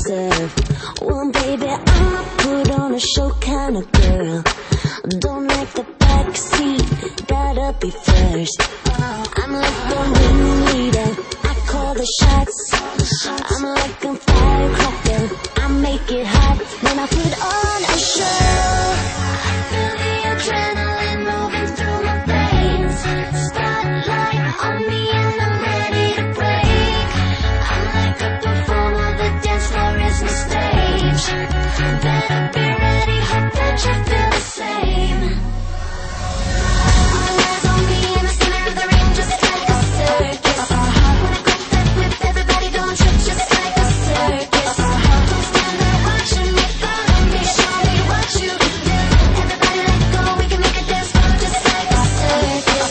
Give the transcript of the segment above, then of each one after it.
deserve. Well, baby, I'm a put on a show kind of girl. Don't like the backseat, gotta be first. I'm like the ringleader, I call the shots. I'm like a firecracker, I make it hot when I put on a show. I feel the adrenaline moving through my veins. Spotlight on me and I'm ready to break. I'm like a performer, the dance floor is my stage. Better be ready, hope that you feel the same. All eyes on me in the center of the ring, just like a circus. When I grab that whip, everybody don't trip, just like a circus. Don't stand there watching me, follow me, show me what you can do. Everybody let go, we can make a dance floor just like a circus.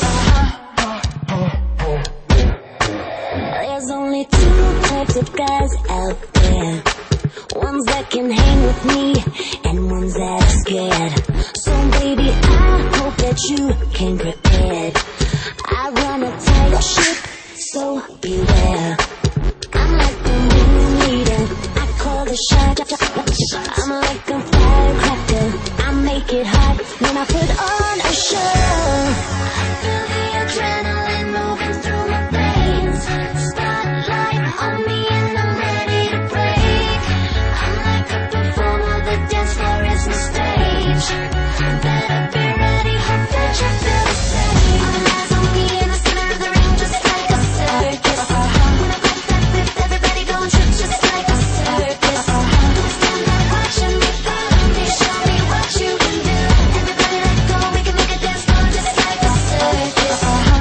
There's only two types of guys out there. Ones that can hang with me and ones that are scared. So baby, I hope that you came prepared. I run a tight ship, so beware. I'm like the ringleader, I call the shot. I'm like a firecracker, I make it hot when I put on a show. I feel the adrenaline moving through my veins. Spotlight on me and I'm ready to break. I'm like a performer, the dance floor is my stage. Better be ready, hope that you feel the same. All eyes on me in the center of the ring, just like a circus. When I grab that whip, everybody gon' trip, just like a circus. Don't stand there watching me, follow me, show me what you can do. Everybody let go, we can make a dance floor just like a circus.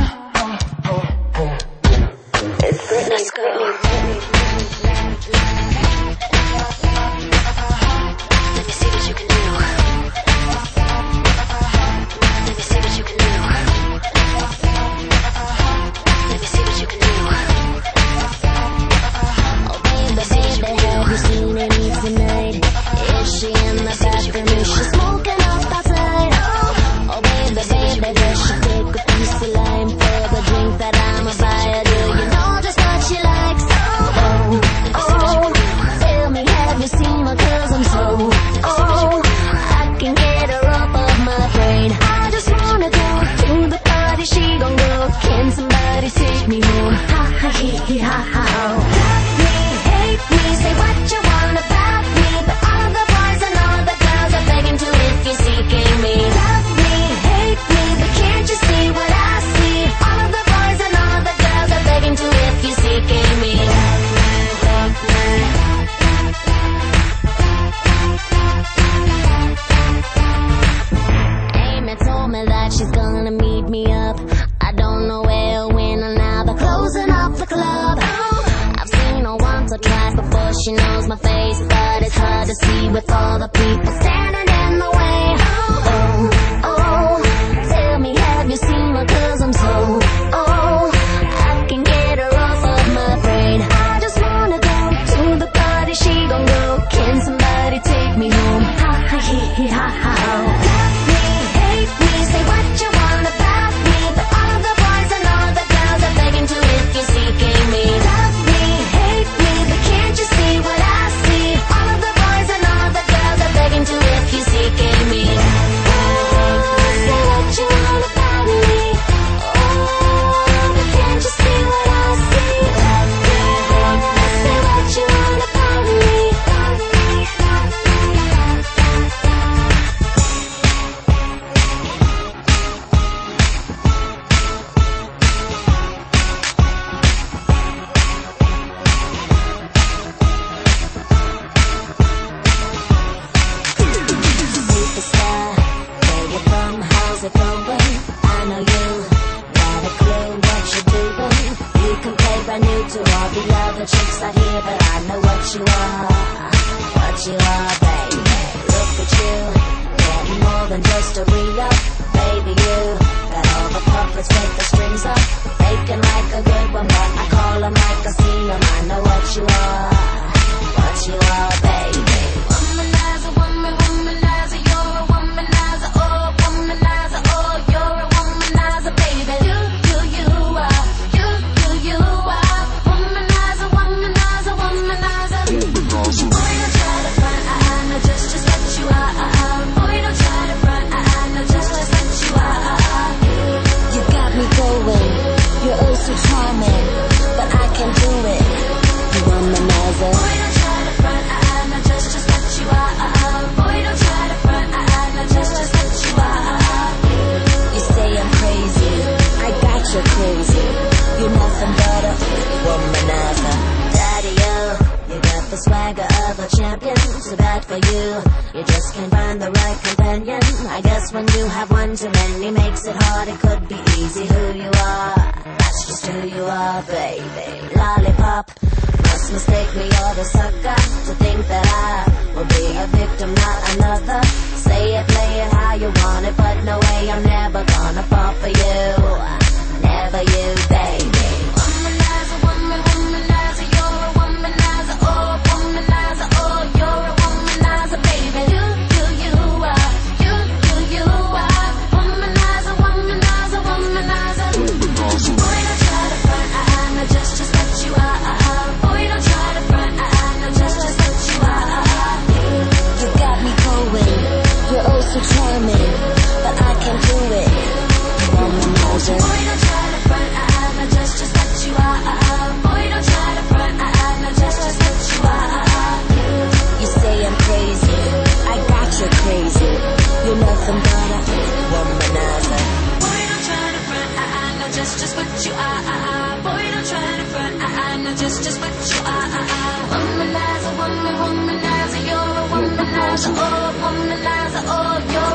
It's Britney, let's go. Let me see what you can do. Let me see what you can do. Let me see what you can do. Oh baby, baby, have you seen Amy tonight? Is she in the bathroom? Is she smoking up outside? Oh baby, baby, does she take a piece of lime for the drink that I'ma buy her? Do you know just what she likes? Tell me, have you seen her? 'Cause I'm so I can get her off of my brain. I just wanna go to the party, she gon' go. Can somebody take me home? Ha ha hee hee ha ha. Love me, hate me, say what you want about me, but all the boys and all the girls are begging to if you're seeking me. Love me, hate me, but can't you see what I see? All of the boys and all the girls are begging to if you're seeking me. Amy told me that she's gonna meet me up. I don't know where or when, or now they're closing up the club. I've seen her once or twice before she knows my face, but it's hard to see with all the people standing in the way. Tell me, have you seen her? 'Cause I'm so I can get her off of my brain. I just wanna go to the party, she gon' go. Can somebody take me home? Ha ha hee hee ha ha. Love me, hate me, say what you want about me, but all the boys and all the girls are begging to if you're seeking me. Love me, hate me, but can't you see what I see? All of the boys and all the girls are begging to if you're seeking me. Say what you want about me. But can't you see what I see? Say what you want about me. Superstar, where you from? How's it going? I know you got a clue what you're doing. You can play brand new to all the other chicks out here, but I know what you are, baby. Look at you, getting more than just a re-up. Baby, you got all the puppets with the strings up, faking like a good one, but I call them like I see them. I know what you are, baby. Womanizer, womanizer, you're a womanizer, oh, you're a womanizer, baby. You are, you are, womanizer, womanizer, womanizer. another champion. Too bad for you, you just can't find the right companion. I guess when you have one too many makes it hard. It could be easy who you are, that's just who you are, baby. Lollipop, must mistake me, you're the sucker, to think that I will be a victim, not another. Say it, play it how you want it, but no way, I'm never gonna fall for you. Never you, baby. Womanizer, womanizer, you're a womanizer, oh, womanizer, oh, you're a womanizer, baby. You are, you are. Womanizer, womanizer, womanizer. Boy, don't try to front, know just what you are. Boy, don't try to front, know just what you are. You got me going, you're oh so charming, but I can't do it. Womanizer. Boy, don't try to front, know just what you are. Boy, don't try to front, know just what you are. You say I'm crazy, I got you crazy. You're nothing but a womanizer. Boy, don't try to front, know just what you are. Boy, don't try to front, know just what you are. Womanizer, womanizer, you're a womanizer, oh, womanizer, oh, you're